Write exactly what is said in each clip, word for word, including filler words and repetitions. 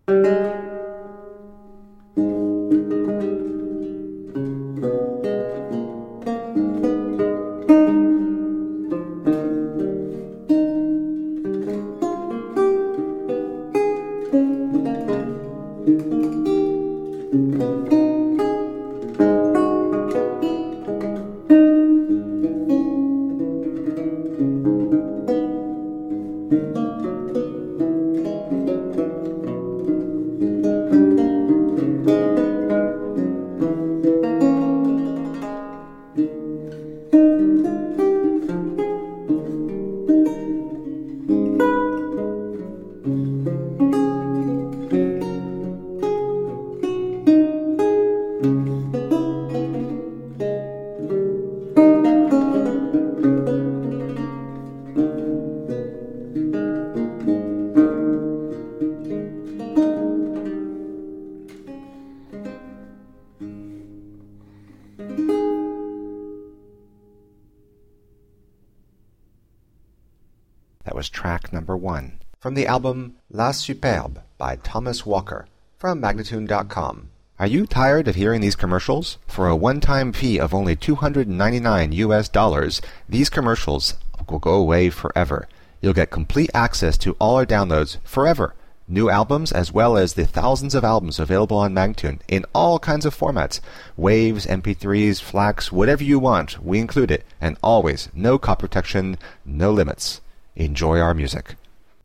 That was track number one from the album La Superbe by Thomas Walker from Magnatune dot com. Are you tired of hearing these commercials? For a one-time fee of only two hundred ninety-nine U S dollars, these commercials will go away forever. You'll get complete access to all our downloads forever. New albums as well as the thousands of albums available on Magnatune in all kinds of formats. Waves, M P threes, FLACs, whatever you want, we include it. And always, no copy protection, no limits. Enjoy our music.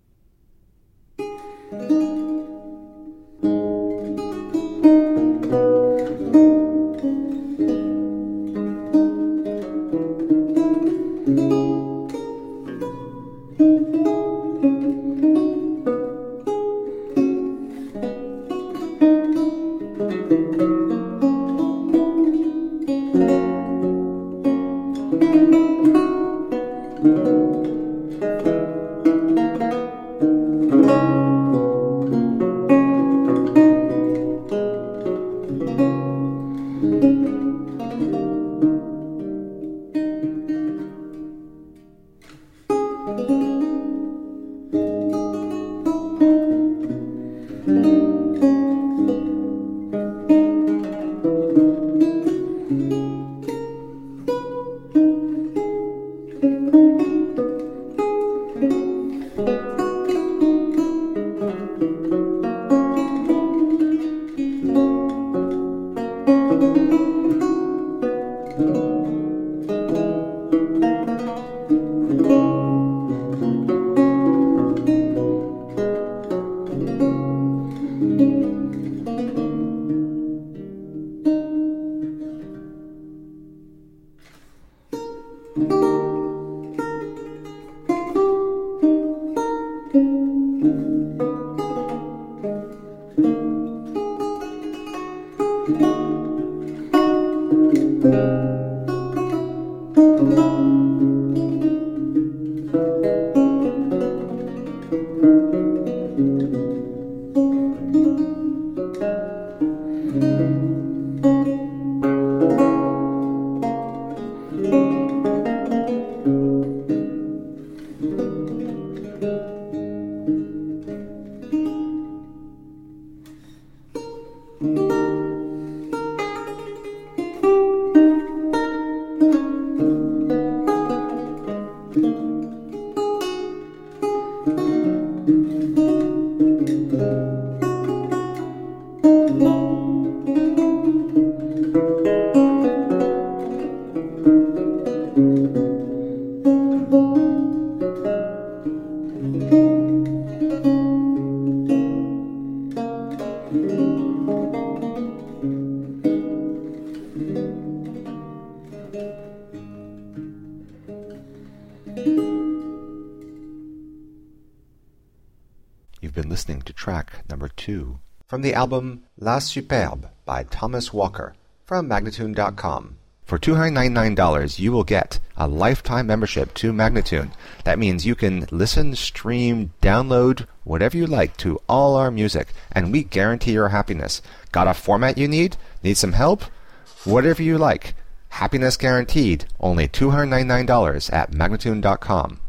You've been listening to track number two from the album La Superbe by Thomas Walker from Magnatune dot com. For two hundred ninety-nine dollars, you will get a lifetime membership to Magnatune. That means you can listen, stream, download, whatever you like to all our music, and we guarantee your happiness. Got a format you need? Need some help? Whatever you like. Happiness guaranteed. Only two hundred ninety-nine dollars at Magnatune dot com.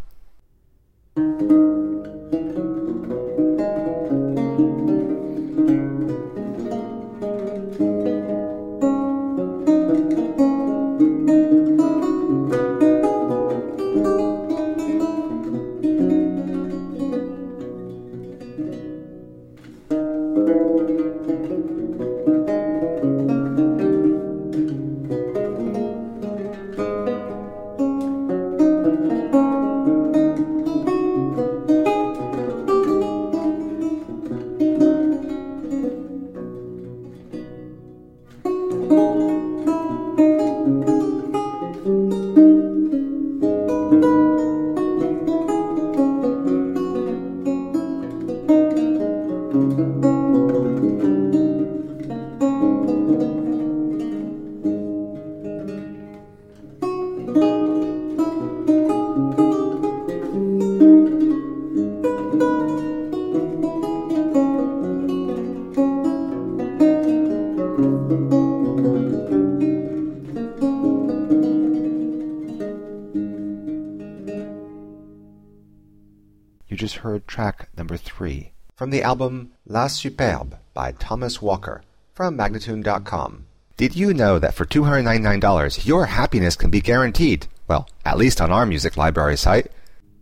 just heard track number three from the album La Superbe by Thomas Walker from Magnatune dot com. Did you know that for two hundred ninety-nine dollars your happiness can be guaranteed? Well, at least on our music library site.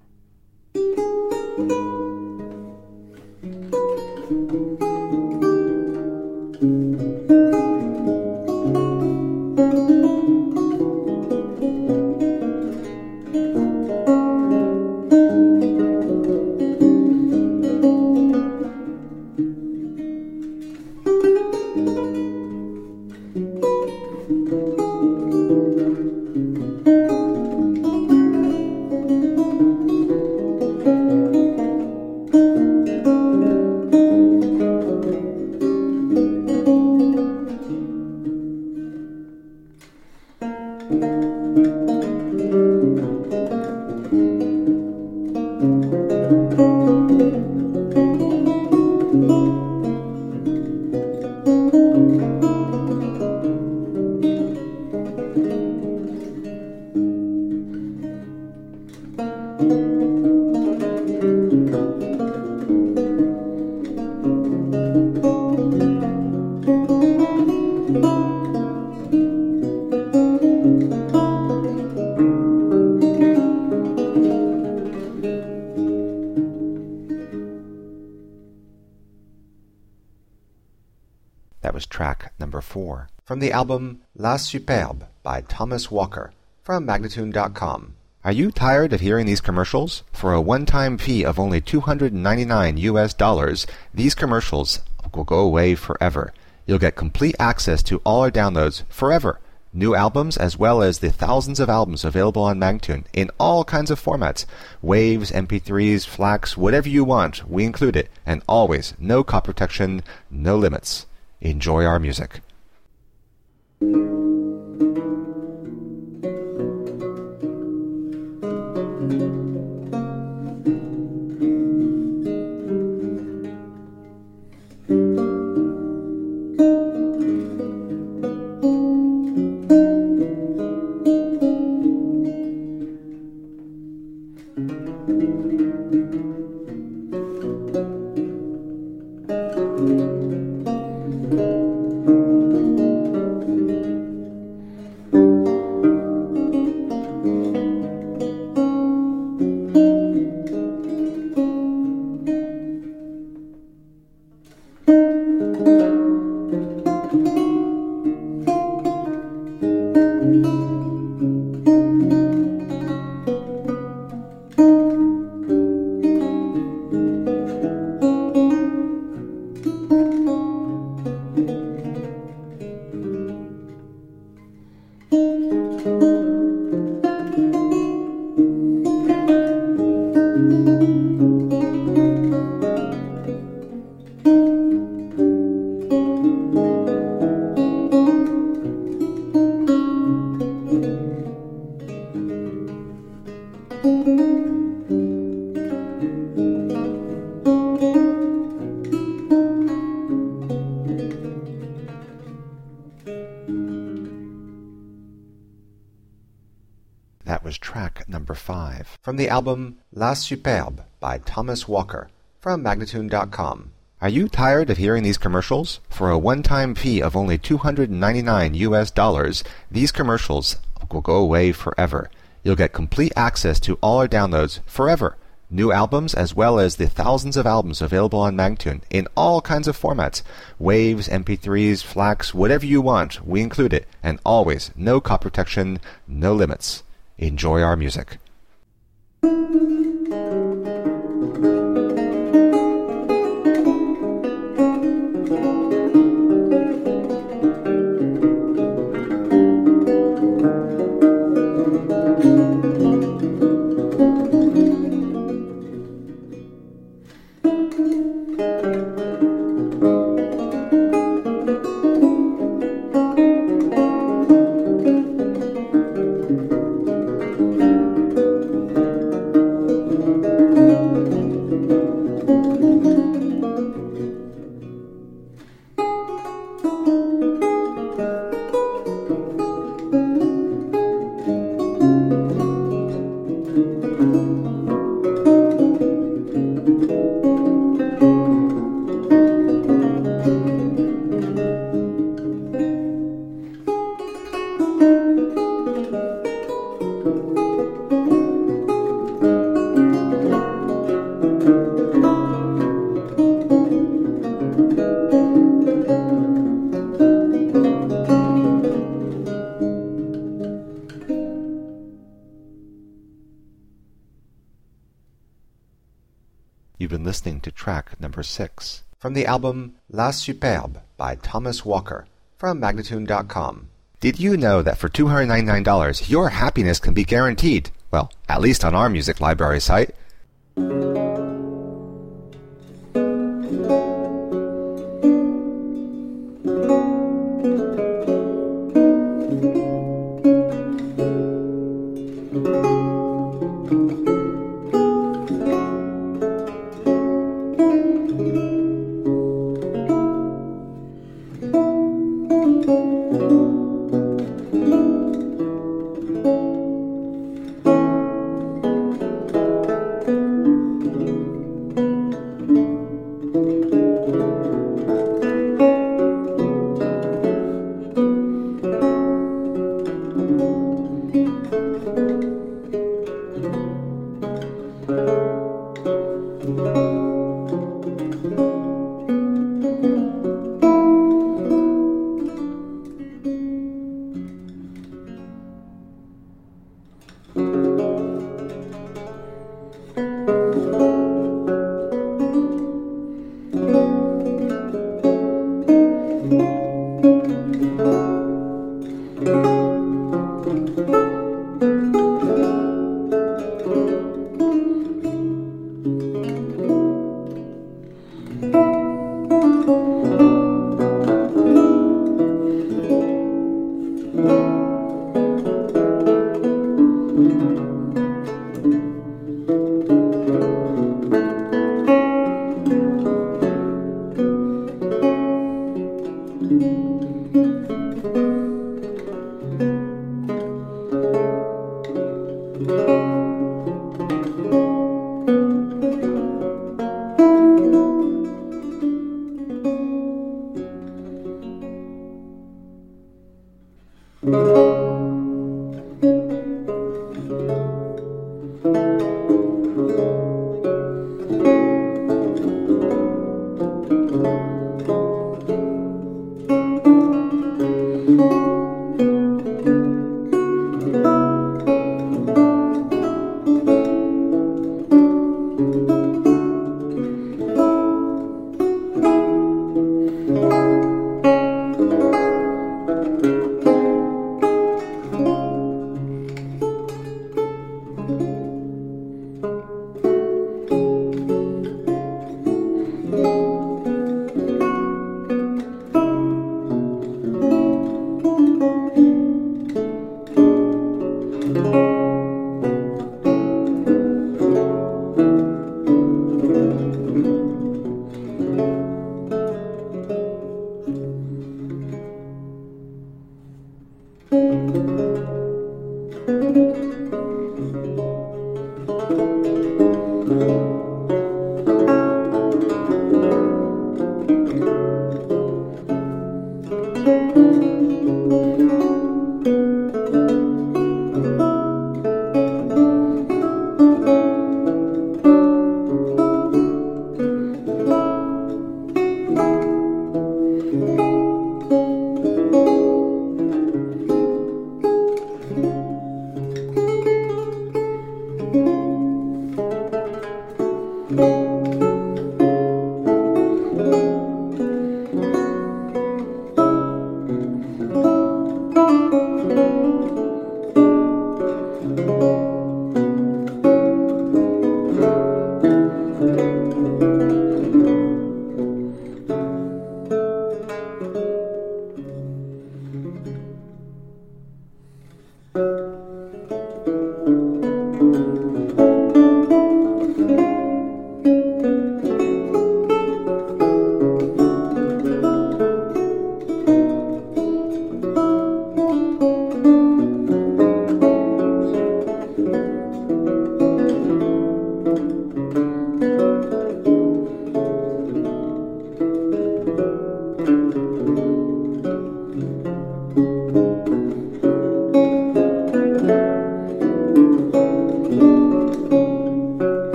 That was track number four from the album La Superbe by Thomas Walker from Magnatune dot com. Are you tired of hearing these commercials? For a one-time fee of only two hundred ninety-nine U S dollars, these commercials will go away forever. You'll get complete access to all our downloads forever. New albums as well as the thousands of albums available on Magnatune in all kinds of formats. Waves, M P threes, FLACs, whatever you want, we include it. And always, no copy protection, no limits. Enjoy our music. That was track number five from the album La Superbe by Thomas Walker from Magnatune dot com. Are you tired of hearing these commercials? For a one-time fee of only two hundred ninety-nine U S dollars, these commercials will go away forever. You'll get complete access to all our downloads forever. New albums as well as the thousands of albums available on Magnatune in all kinds of formats. Waves, M P threes, FLACs, whatever you want, we include it. And always, no copy protection, no limits. Enjoy our music. track number six. From the album La Superbe by Thomas Walker from Magnatune dot com. Did you know that for two hundred ninety-nine dollars your happiness can be guaranteed? Well, at least on our music library site. Thank you.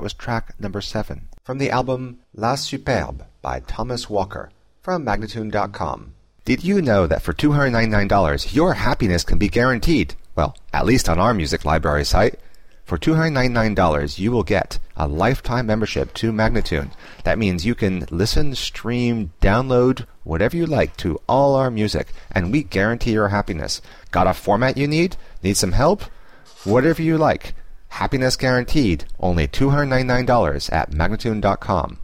was track number seven from the album La Superbe by Thomas Walker from Magnatune dot com. Did you know that for two hundred ninety-nine dollars your happiness can be guaranteed? Well, at least on our music library site. For two hundred ninety-nine dollars you will get a lifetime membership to Magnatune. That means you can listen, stream, download, whatever you like to all our music, and we guarantee your happiness. Got a format you need? Need some help? Whatever you like. Happiness guaranteed. Only two hundred ninety-nine dollars at Magnatune dot com.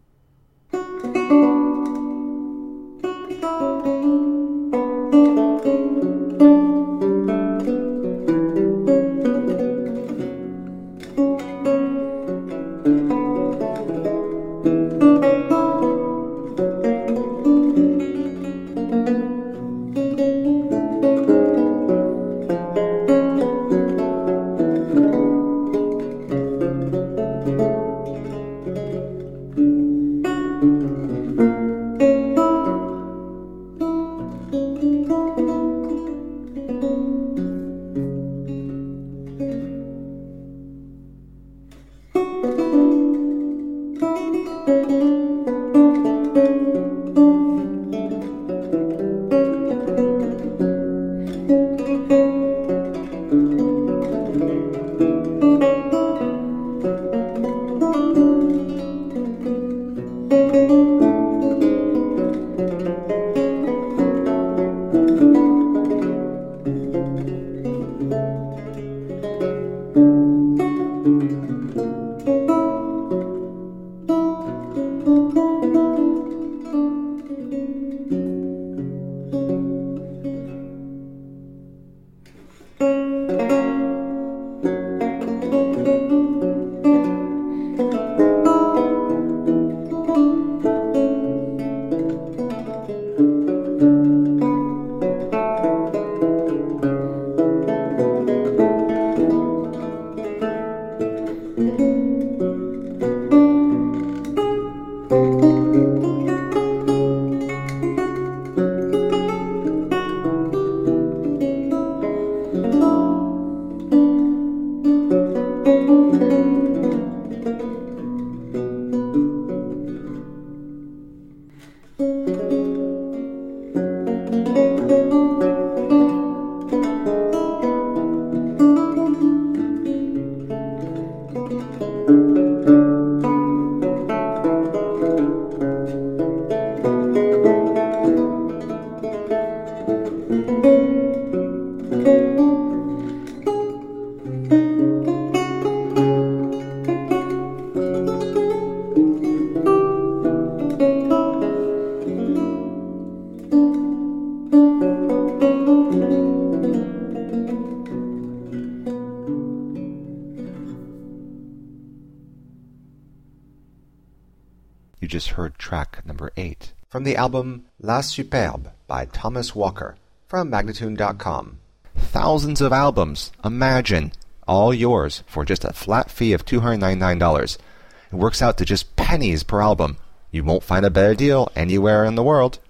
You just heard track number eight from the album La Superbe by Thomas Walker from Magnatune dot com. Thousands of albums, imagine, all yours for just a flat fee of two hundred ninety-nine dollars. It works out to just pennies per album. You won't find a better deal anywhere in the world.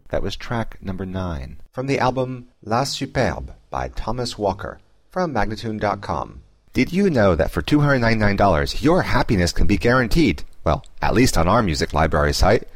That was track number nine from the album La Superbe by Thomas Walker from Magnatune dot com. Did you know that for two hundred ninety-nine dollars your happiness can be guaranteed? Well, at least on our music library site.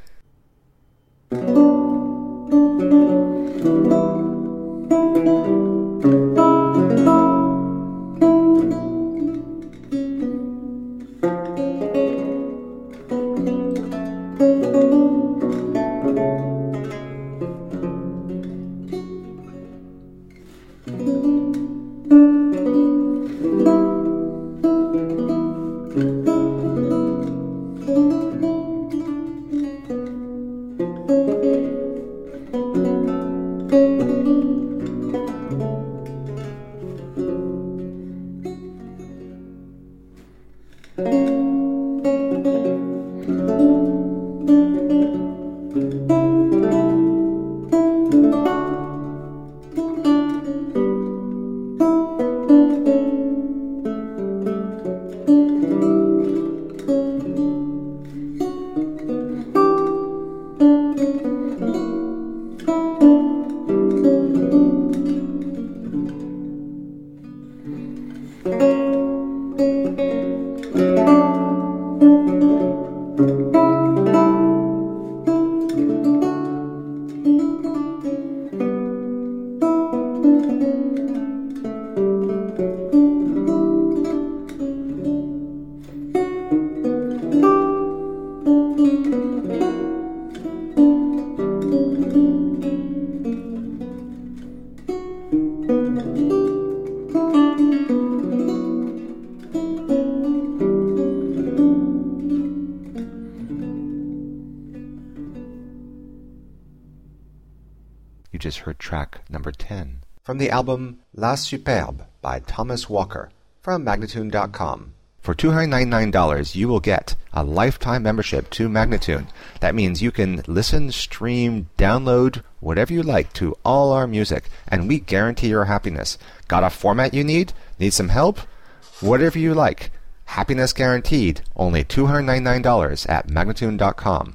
You just heard track number ten from the album La Superbe by Thomas Walker from Magnatune dot com. For two hundred ninety-nine dollars you will get a lifetime membership to Magnatune. That means you can listen, stream, download, whatever you like to all our music, and we guarantee your happiness. Got a format you need? Need some help? Whatever you like. Happiness guaranteed. Only two hundred ninety-nine dollars at Magnatune dot com.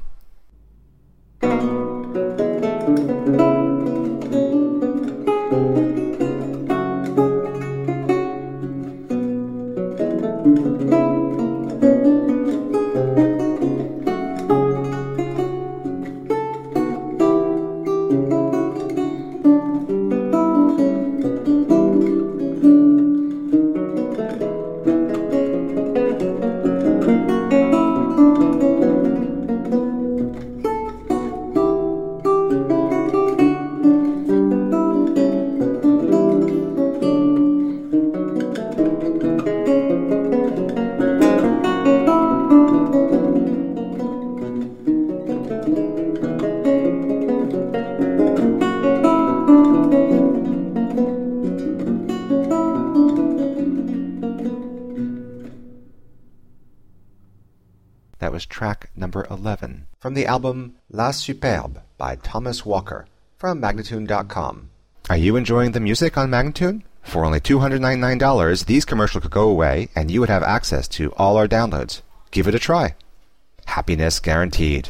That was track number eleven from the album La Superbe by Thomas Walker from Magnatune dot com. Are you enjoying the music on Magnatune? For only two hundred ninety-nine dollars, these commercials could go away and you would have access to all our downloads. Give it a try. Happiness guaranteed.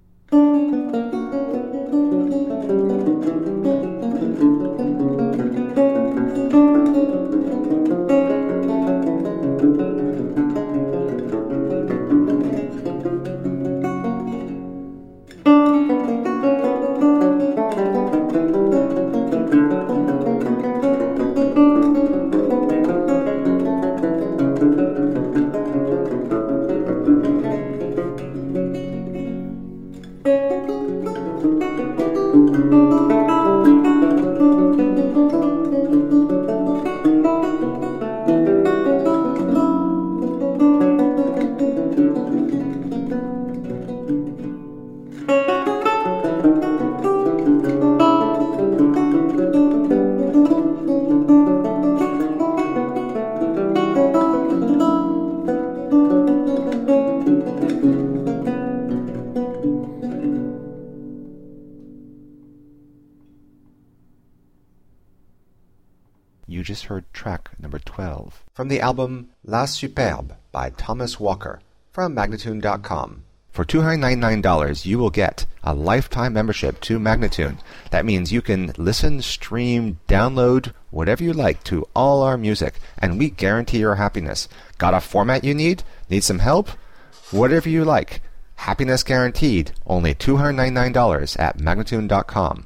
You just heard track number twelve from the album La Superbe by Thomas Walker from Magnatune dot com. For two hundred ninety-nine dollars, you will get a lifetime membership to Magnatune. That means you can listen, stream, download, whatever you like to all our music, and we guarantee your happiness. Got a format you need? Need some help? Whatever you like. Happiness guaranteed. Only two hundred ninety-nine dollars at Magnatune dot com.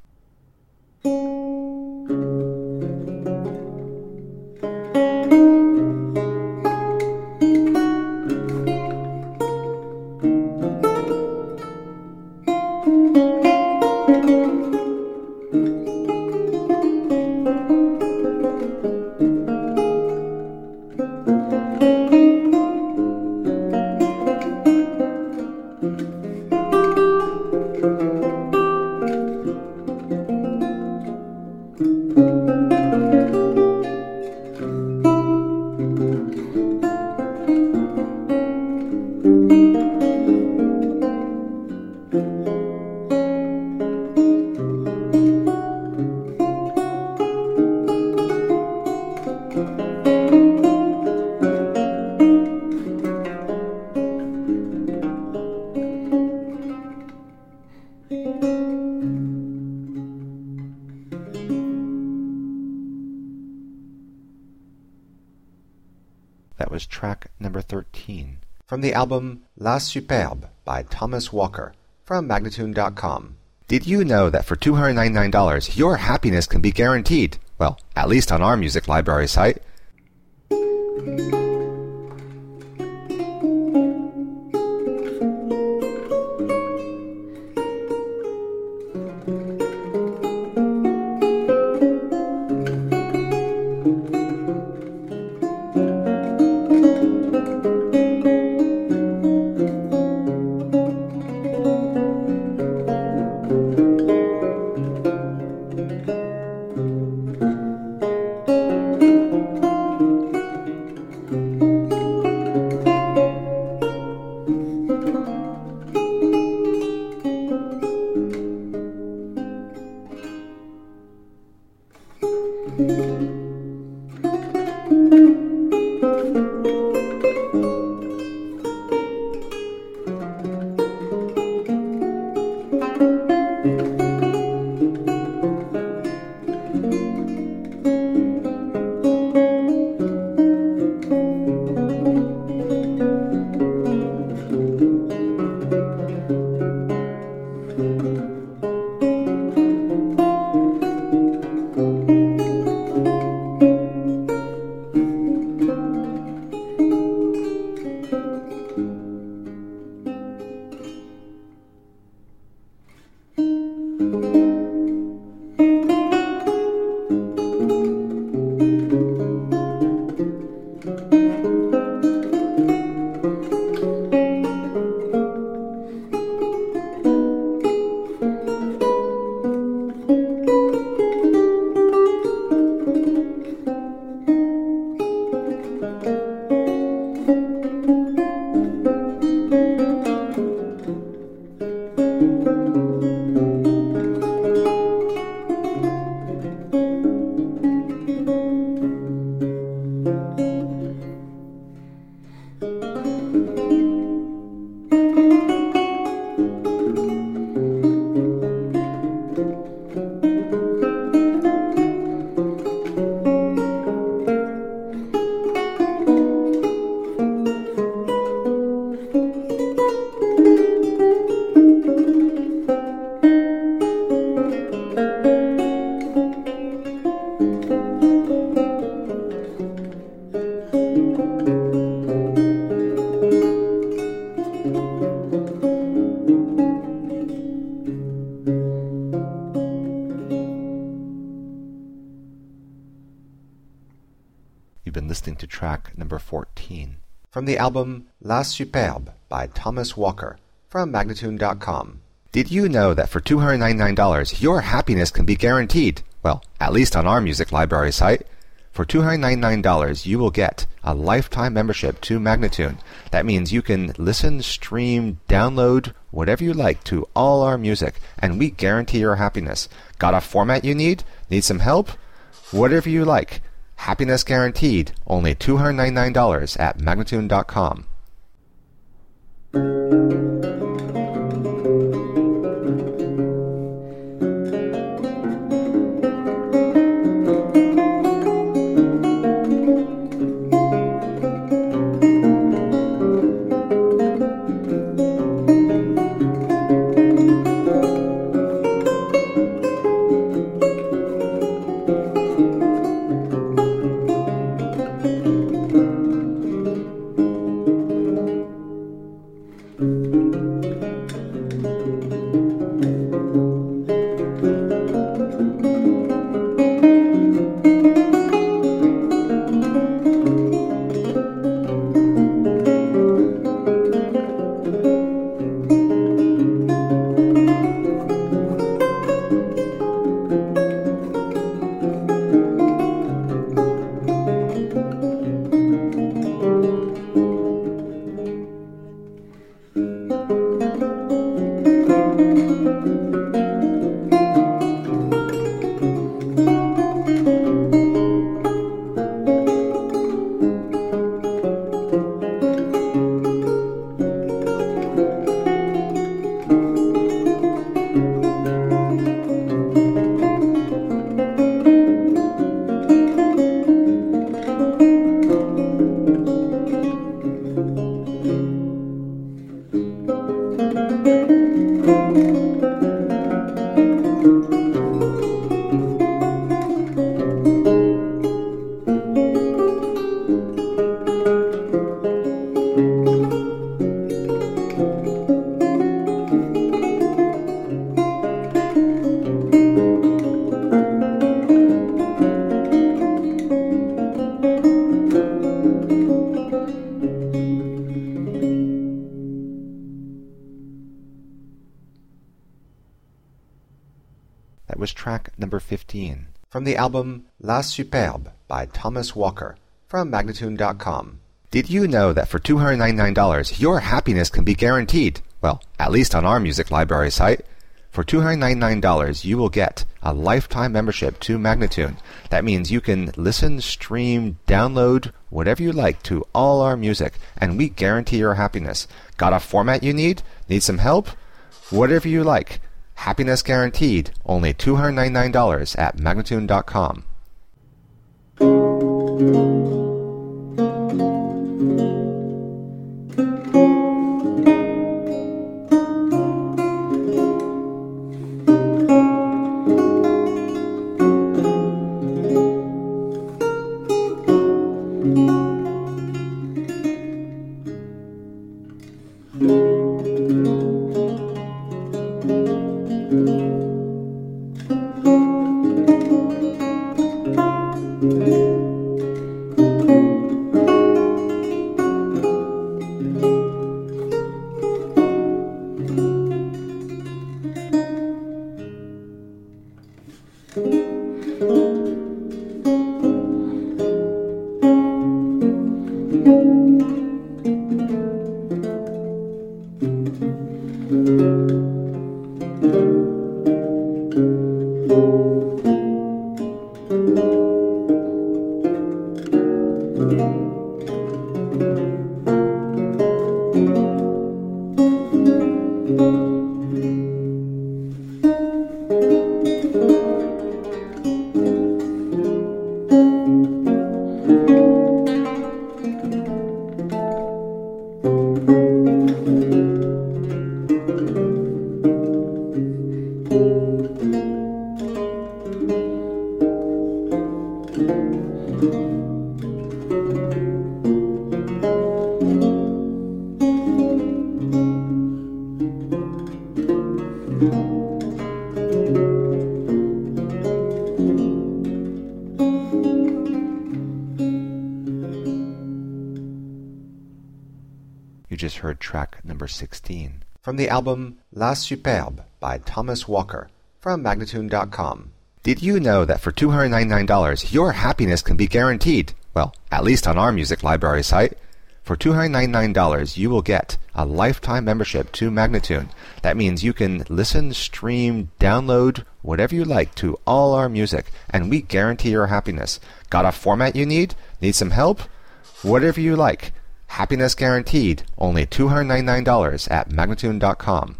That was track number thirteen. From the album La Superbe by Thomas Walker from Magnatune dot com. Did you know that for two hundred ninety-nine dollars, your happiness can be guaranteed? Well, at least on our music library site. You've been listening to track number fourteen. From the album La Superbe by Thomas Walker from Magnatune dot com. Did you know that for two hundred ninety-nine dollars, your happiness can be guaranteed? Well, at least on our music library site. For two hundred ninety-nine dollars, you will get a lifetime membership to Magnatune. That means you can listen, stream, download, whatever you like to all our music, and we guarantee your happiness. Got a format you need? Need some help? Whatever you like. Happiness guaranteed. Only two hundred ninety-nine dollars at Magnatune dot com. That was track number fifteen from the album La Superbe by Thomas Walker from Magnatune dot com. Did you know that for two hundred ninety-nine dollars your happiness can be guaranteed? Well, at least on our music library site. For two hundred ninety-nine dollars you will get a lifetime membership to Magnatune. That means you can listen, stream, download, whatever you like to all our music, and we guarantee your happiness. Got a format you need? Need some help? Whatever you like. Happiness guaranteed. Only two hundred ninety-nine dollars at Magnatune dot com. You just heard track number sixteen from the album La Superbe by Thomas Walker from Magnatune dot com. Did you know that for two hundred ninety-nine dollars your happiness can be guaranteed? Well, at least on our music library site. For two hundred ninety-nine dollars you will get a lifetime membership to Magnatune. That means you can listen, stream, download, whatever you like to all our music, and we guarantee your happiness. Got a format you need? Need some help? Whatever you like. Happiness guaranteed. Only two hundred ninety-nine dollars at Magnatune dot com.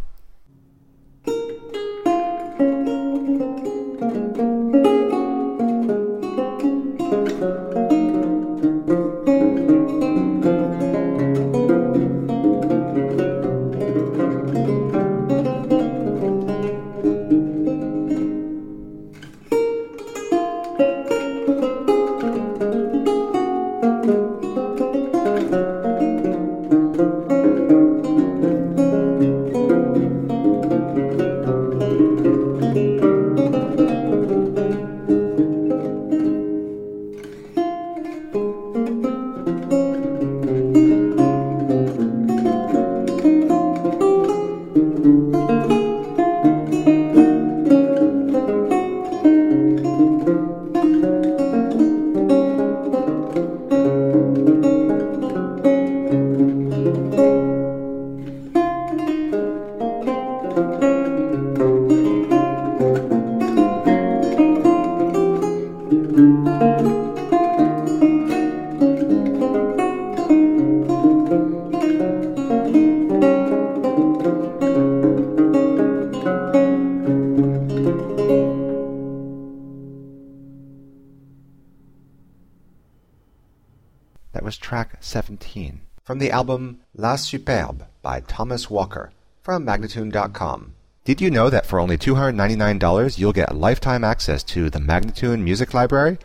That was track seventeen from the album La Superbe by Thomas Walker from Magnatune dot com. Did you know that for only two hundred ninety-nine dollars you'll get lifetime access to the Magnatune Music Library?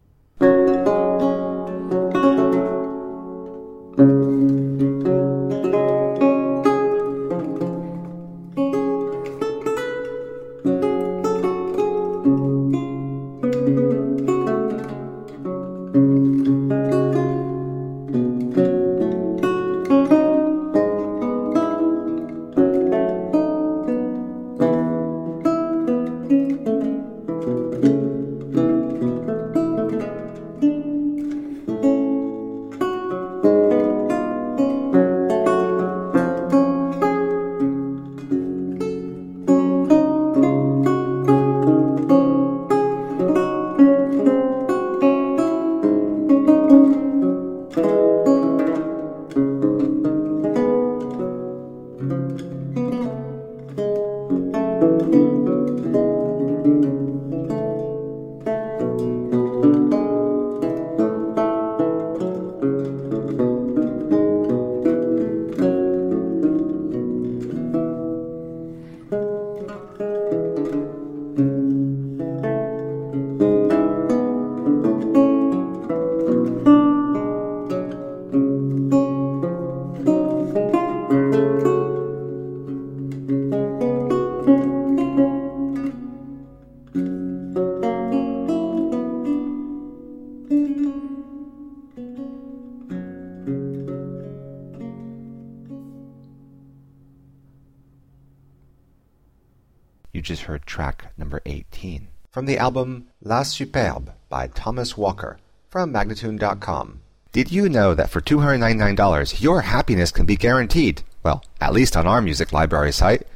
You just heard track number eighteen from the album La Superbe by Thomas Walker from Magnatune dot com. Did you know that for two hundred ninety-nine dollars your happiness can be guaranteed? Well, at least on our music library site.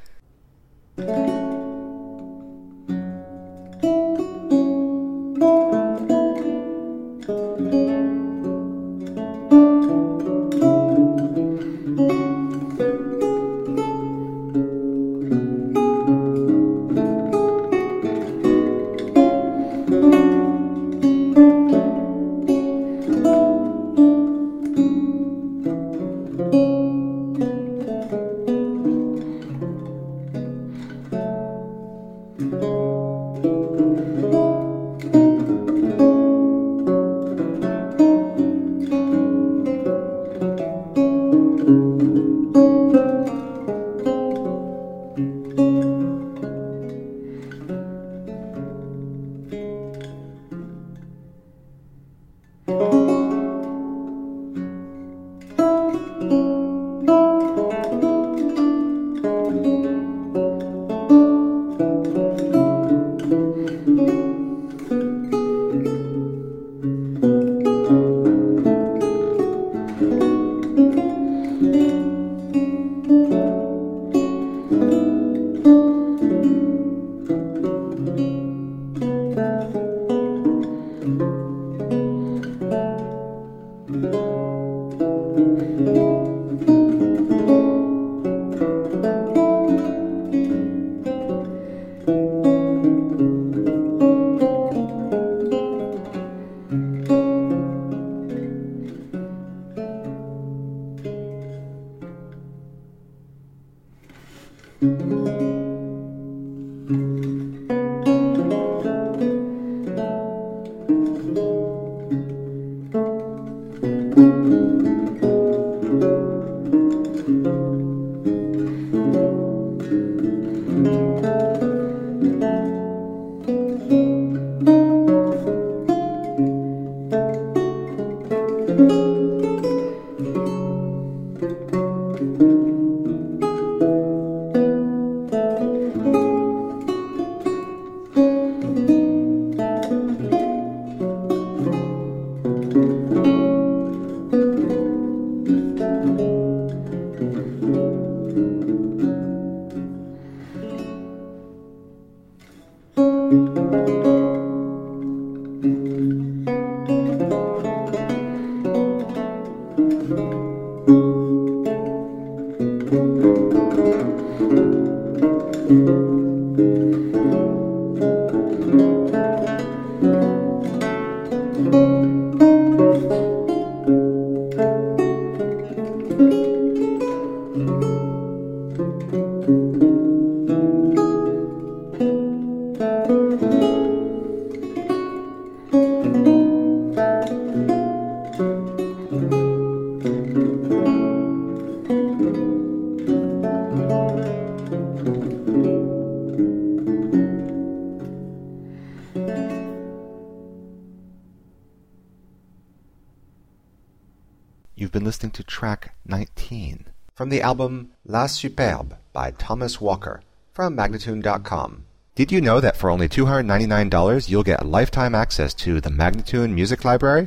You've been listening to track nineteen from the album La Superbe by Thomas Walker from Magnatune dot com. Did you know that for only two hundred ninety-nine dollars you'll get lifetime access to the Magnatune Music Library?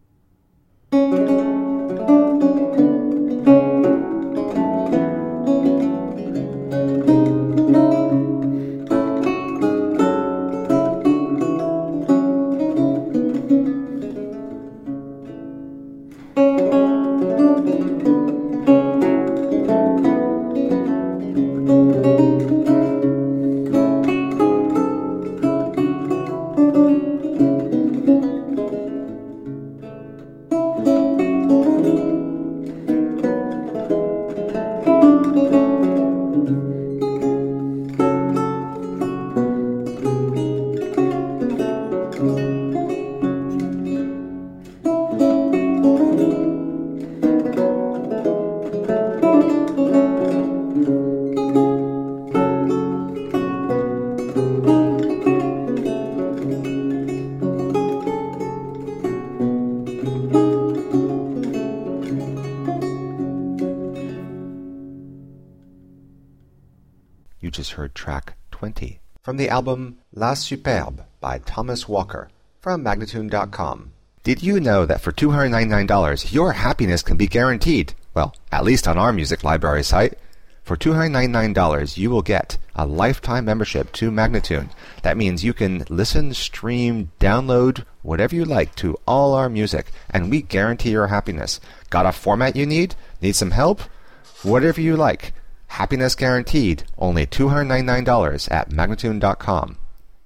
You just heard track twenty from the album La Superbe by Thomas Walker from Magnatune dot com. Did you know that for two hundred ninety-nine dollars your happiness can be guaranteed? Well, at least on our music library site. For two hundred ninety-nine dollars you will get a lifetime membership to Magnatune. That means you can listen, stream, download, whatever you like to all our music, and we guarantee your happiness. Got a format you need? Need some help? Whatever you like. Happiness guaranteed, only two hundred ninety-nine dollars at Magnatune dot com.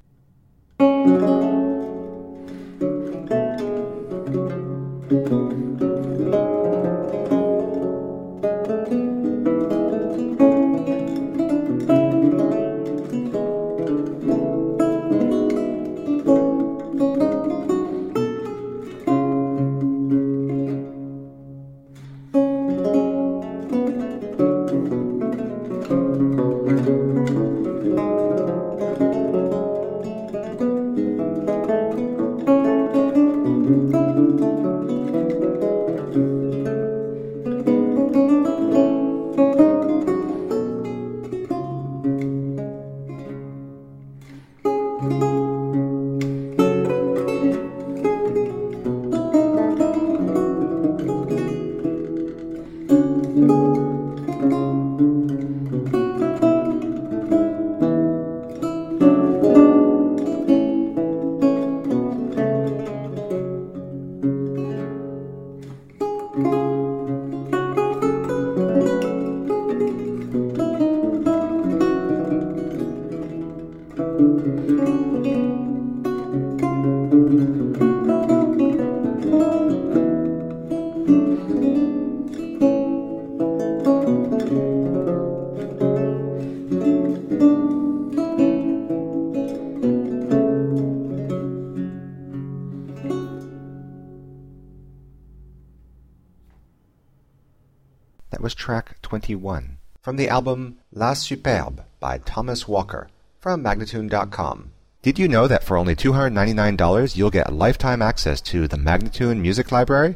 That was track twenty-one from the album La Superbe by Thomas Walker from Magnatune dot com. Did you know that for only two hundred ninety-nine dollars you'll get lifetime access to the Magnatune Music Library?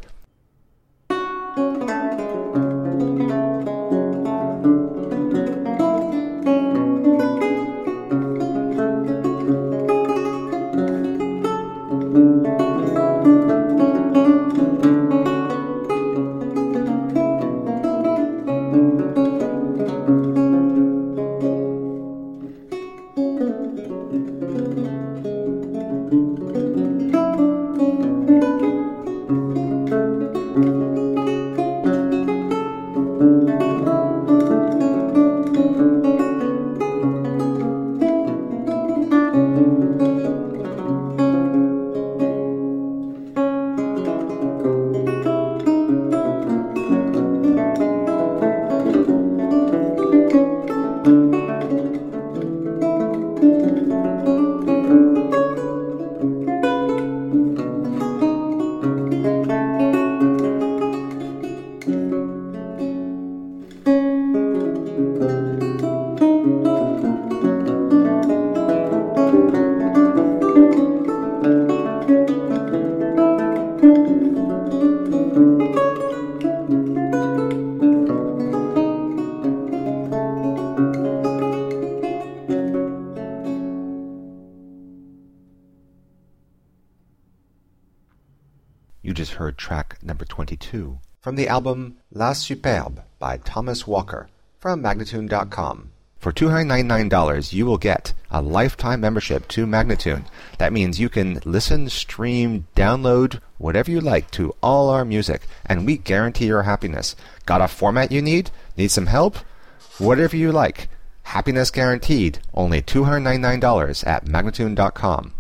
You just heard track number twenty-two from the album La Superbe by Thomas Walker from Magnatune dot com. For two hundred ninety-nine dollars, you will get a lifetime membership to Magnatune. That means you can listen, stream, download, whatever you like to all our music, and we guarantee your happiness. Got a format you need? Need some help? Whatever you like. Happiness guaranteed. Only two hundred ninety-nine dollars at Magnatune dot com.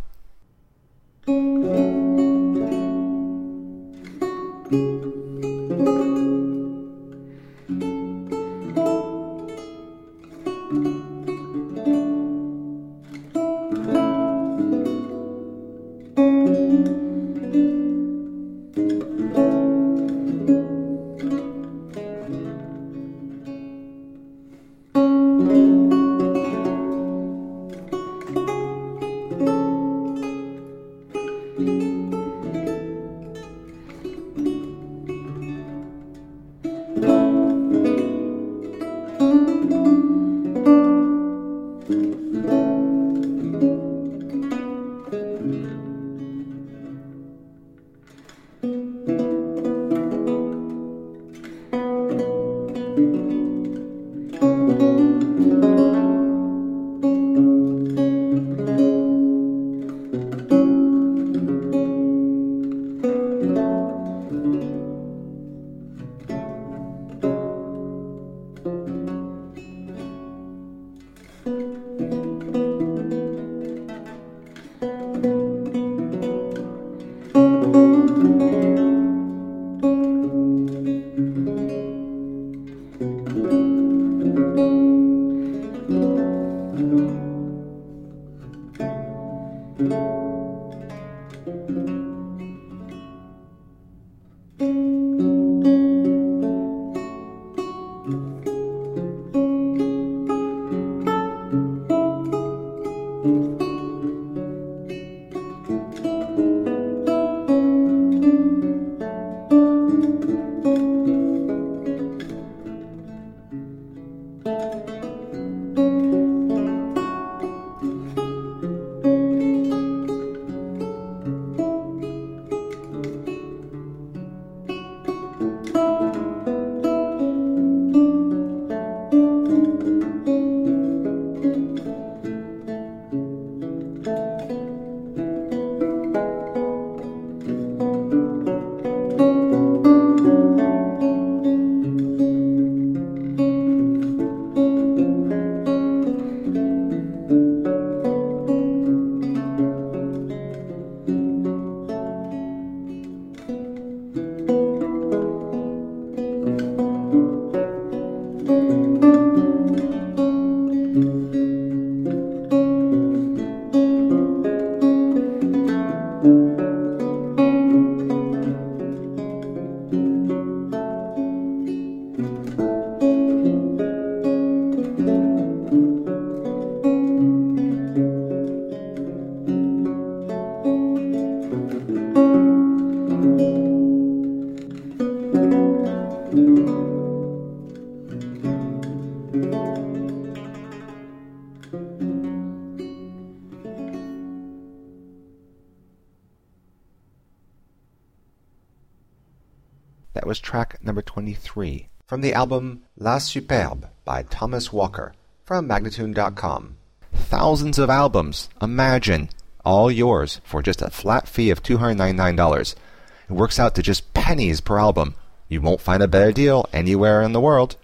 That was track number twenty-three from the album La Superbe by Thomas Walker from Magnatune dot com. Thousands of albums, imagine, all yours for just a flat fee of two hundred ninety-nine dollars. It works out to just pennies per album. You won't find a better deal anywhere in the world.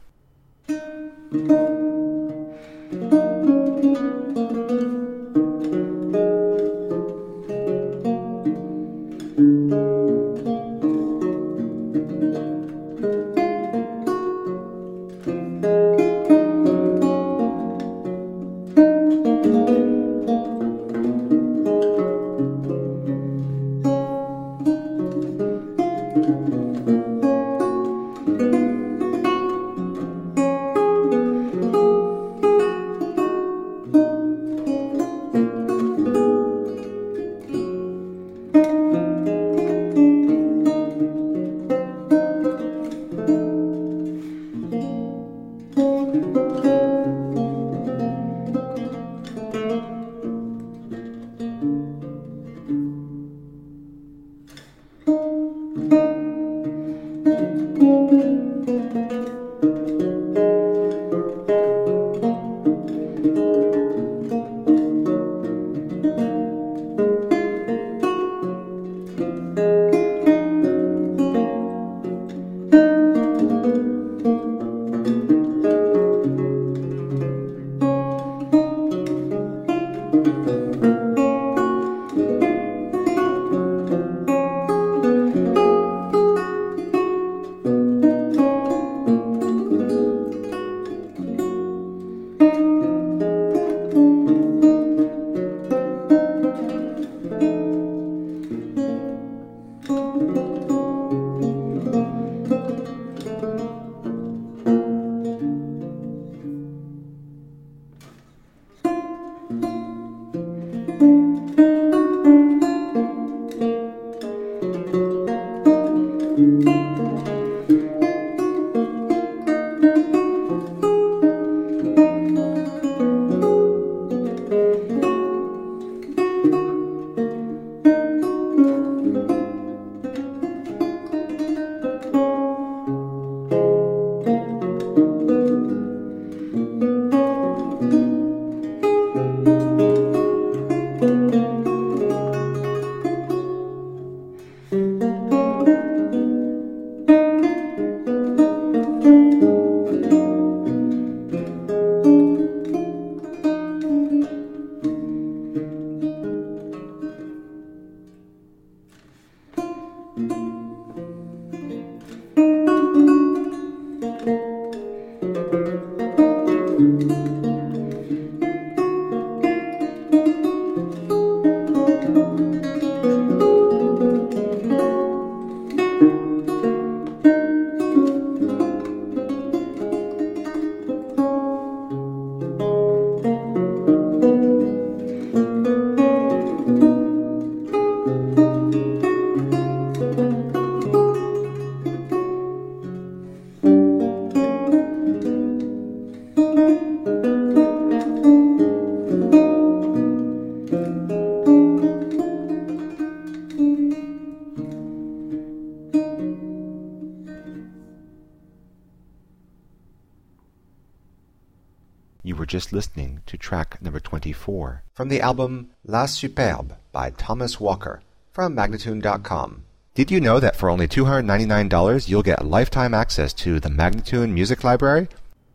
just listening to track number twenty-four from the album La Superbe by Thomas Walker from Magnatune dot com. Did you know that for only two hundred ninety-nine dollars you'll get lifetime access to the Magnatune Music Library?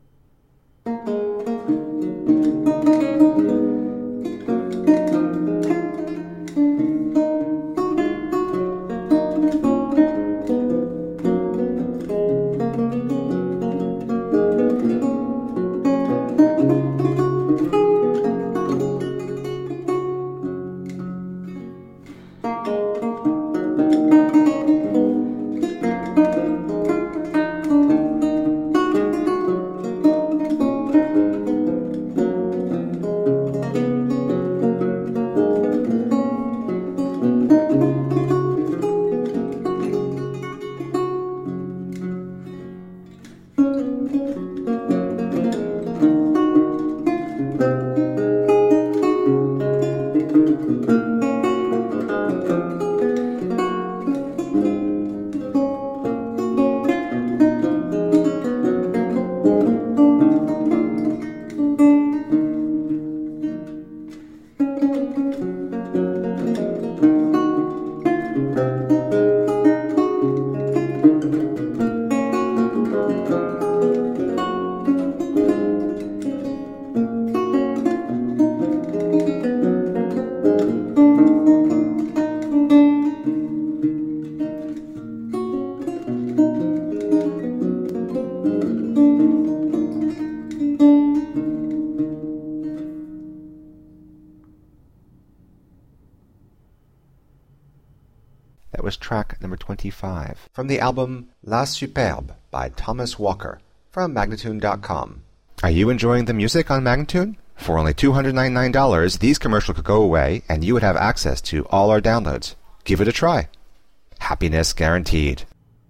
That was track number twenty-five from the album La Superbe by Thomas Walker from Magnatune dot com. Are you enjoying the music on Magnatune? For only two hundred ninety-nine dollars, these commercials could go away and you would have access to all our downloads. Give it a try. Happiness guaranteed.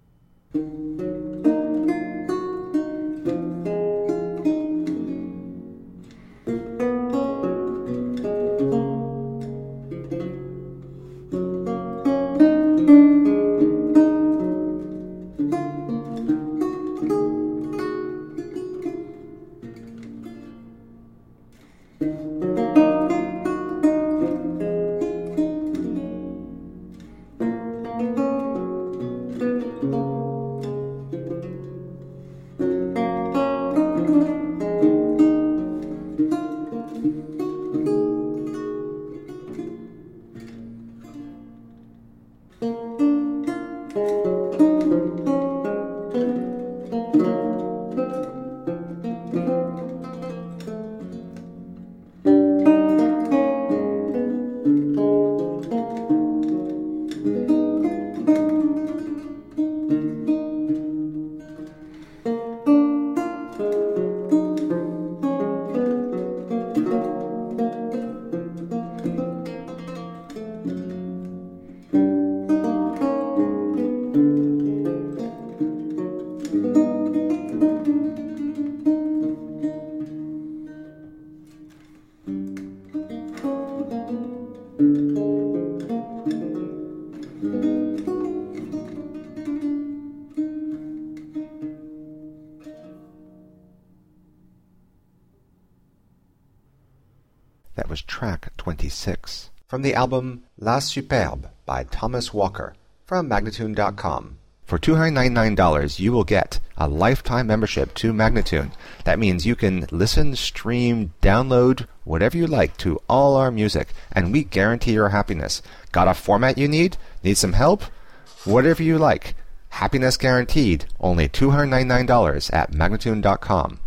That was track twenty-six from the album La Superbe by Thomas Walker from Magnatune dot com. For two hundred ninety-nine dollars, you will get a lifetime membership to Magnatune. That means you can listen, stream, download, whatever you like to all our music, and we guarantee your happiness. Got a format you need? Need some help? Whatever you like. Happiness guaranteed. Only two hundred ninety-nine dollars at Magnatune dot com.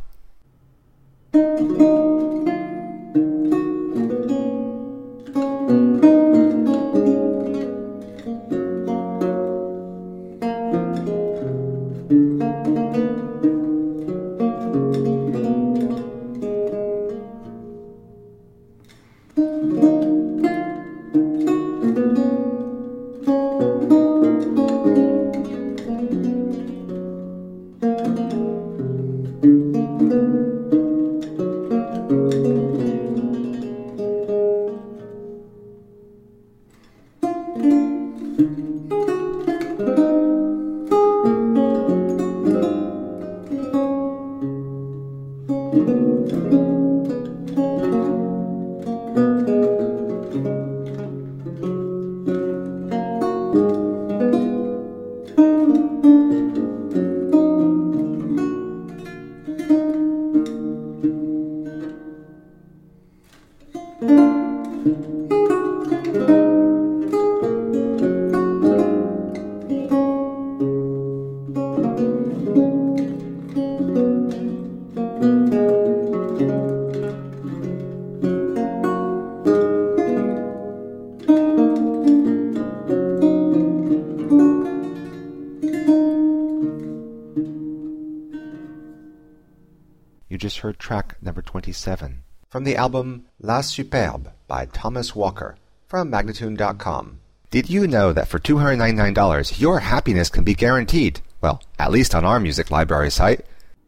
just heard track number twenty-seven from the album La Superbe by Thomas Walker from Magnatune dot com. Did you know that for two hundred ninety-nine dollars your happiness can be guaranteed? Well, at least on our music library site.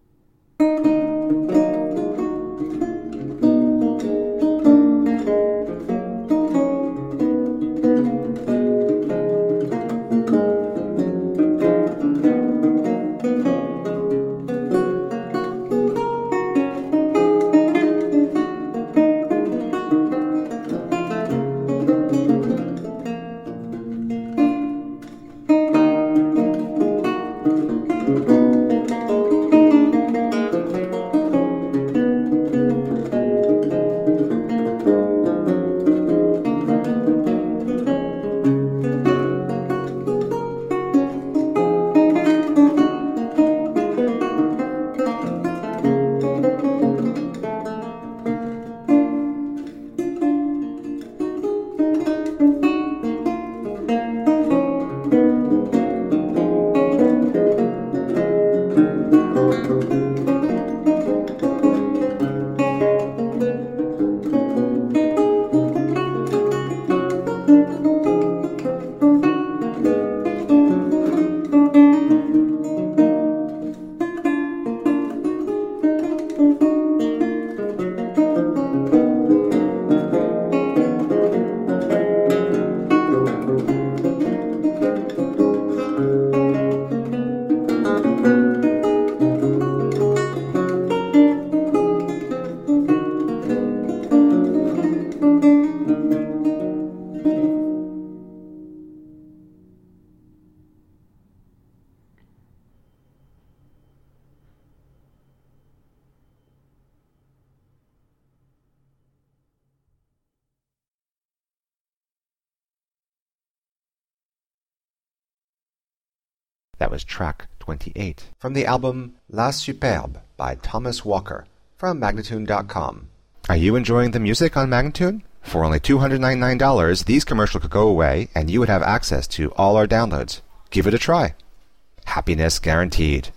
That was track twenty-eight from the album La Superbe by Thomas Walker from Magnatune dot com. Are you enjoying the music on Magnatune? For only two hundred ninety-nine dollars, these commercials could go away and you would have access to all our downloads. Give it a try. Happiness guaranteed.